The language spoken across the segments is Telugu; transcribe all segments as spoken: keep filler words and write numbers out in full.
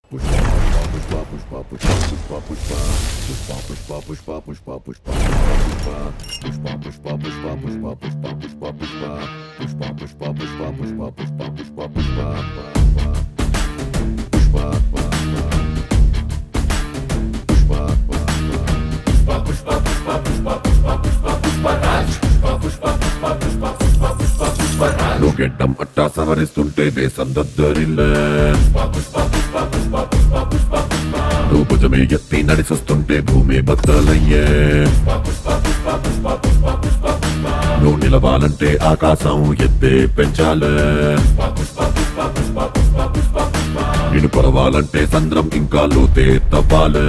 గెడ్డం అట్టా సవరిస్తుంటే దేశం దద్దరిల్లే నువ్వు భుజమే ఎత్తి నడిచొస్తుంటే భూమి బద్దలయ్యే నువ్వు నిలవాలంటే ఆకాశం ఎత్తే పెంచాలే నిన్ను కొలవాలంటే సంద్రం ఇంకా లోతే తవ్వాలే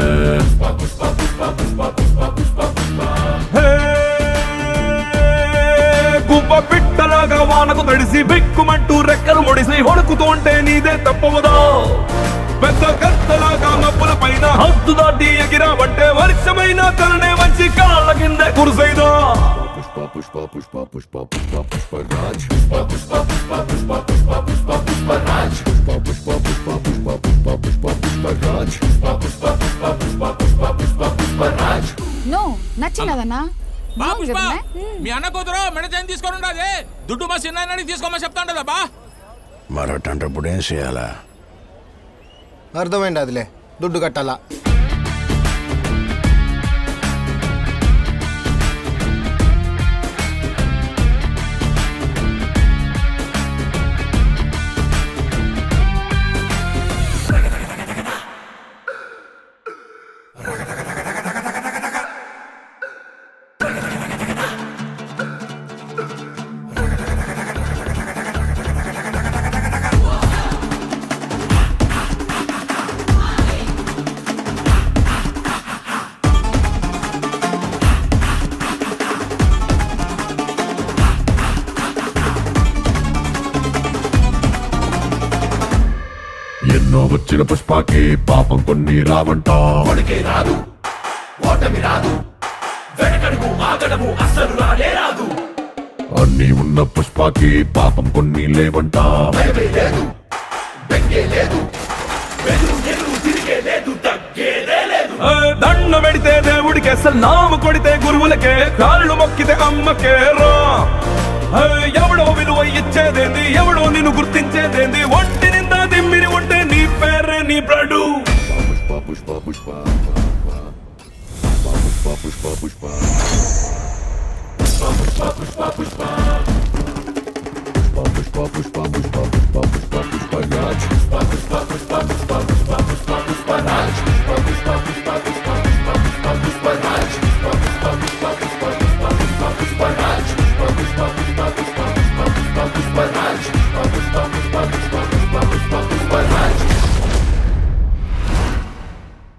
గుబ్బ పిట్టలాగా వానకు తడిసి బిక్కుమంటూ రెక్కలు ముడిసి హొడుకుతోంటే నీదే తప్పవదా పెద్ద కత్తలాగా మబ్బుల పైన హద్దు దాటి ఎగిరావంటే వర్షమైన తలనే వచ్చి కాళ్ళ కింద కురుసైదా పుష్ప పుష్ప పుష్ప పుష్ప పుష్ప పుష్ప రాజ్ పుష్ప పుష్ప పుష్ప పుష్ప పుష్ప పుష్ప పుష్ప రాజ్ పుష్ప పుష్ప పుష్ప పుష్ప పుష్ప పుష్ప పుష్ప రాజ్ పుష్ప పుష్ప పుష్ప పుష్ప పుష్ప పుష్ప పుష్ప రాజ్ నో నచ్చినదన్నా బా పుష్ప మీ అన్న కూతురు మెడచైన్ తీసుకొని ఉండాలి దుడ్డు మా చిన్న తీసుకోమని చెప్తా ఉండదా బా మరొట్టంటప్పుడు ఏం చేయాలా అర్థమైంది అదిలే దుడ్డు కట్టాలా ఎన్నో వచ్చిన పుష్పకి పాపం కొన్ని రావంట వణికే రాదు ఓటమి రాదు వెనకడుగు ఆగడము అసలు రానే రాదు అన్ని ఉన్న పుష్పకి పాపం కొన్ని లేవంట భయమే లేదు బెంగే లేదు వెదురు ఎదురు తిరిగే లేదు తగ్గేదే లేదు దండ పెడితే దేవుడికి అసలు నామ కొడితే గురువులకే కాళ్ళు మొక్కితే అమ్మకే రా ఎవడో విలువ ఇచ్చేదేంది ఎవడో నిన్ను గుర్తించేదేంది ఒంటి నిందా దిమ్మిరి ఉంటే నీ పేరే నీ బ్రడు పుష్ప పుష్ప పుష్ప పుష్ప పుష్ప పుష్ప పుష్ప పుష్ప పుష్ప పుష్ప పుష్ప పుష్ప పుష్ప పుష్ప పుష్ప పుష్ప పుష్ప రాజ్ పుష్ప పుష్ప పుష్ప పుష్ప పుష్ప